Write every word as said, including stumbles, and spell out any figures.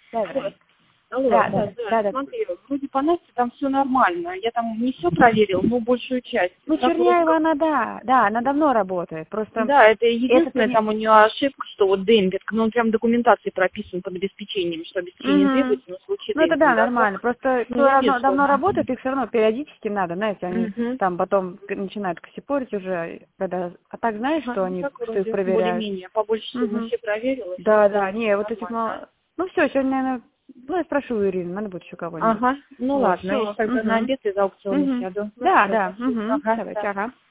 Да, да. Алло, Да, да, да, да, да, да. смотри, вроде по Насте там все нормально. Я там не все проверил, но большую часть. Ну, Как вроде Черняева, как- она, да, да, она давно работает. Просто Да, это это, единственное, конечно... там у нее ошибка, что вот демпинг, ну он прям в документации прописан под обеспечением, что обеспечение Мгм. требуется, но в случае Ну, это да, демпинга. нормально. Просто Ну, кто я вижу, давно, что давно она... работает, их все равно периодически надо, знаете, они Мгм. там потом к- начинают косипорить уже, когда... А так знаешь, Ага, что ну, они, так что их вроде проверяют? более-менее. По большей степени Угу. все проверила, все Да, да, вроде не, вот этих, нормально. ну... Ну, все, сегодня, наверное, ну, я спрошу у Ирины, надо будет еще кого-нибудь. Ага, ну Вот, ладно, я все. тогда на Угу. обед из аукциона Угу. сяду. Ну Да, все, да, спасибо. угу. Ага, Давайте, да. ага.